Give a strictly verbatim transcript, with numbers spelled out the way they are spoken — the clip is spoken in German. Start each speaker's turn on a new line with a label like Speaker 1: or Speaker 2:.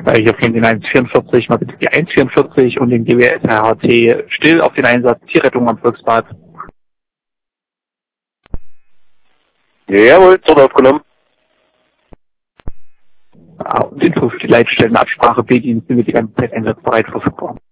Speaker 1: Äh, hier auf den eins vierundvierzig, mal bitte die eins vierundvierzig und den G W S R H T still auf den Einsatz, Tierrettung am Volksbad.
Speaker 2: Jawohl, dort aufgenommen.
Speaker 1: Ah, und Info für die Leitstellen, Absprache, B-Dienst, sind wir die ganze Zeit einsatzbereit verfügbar.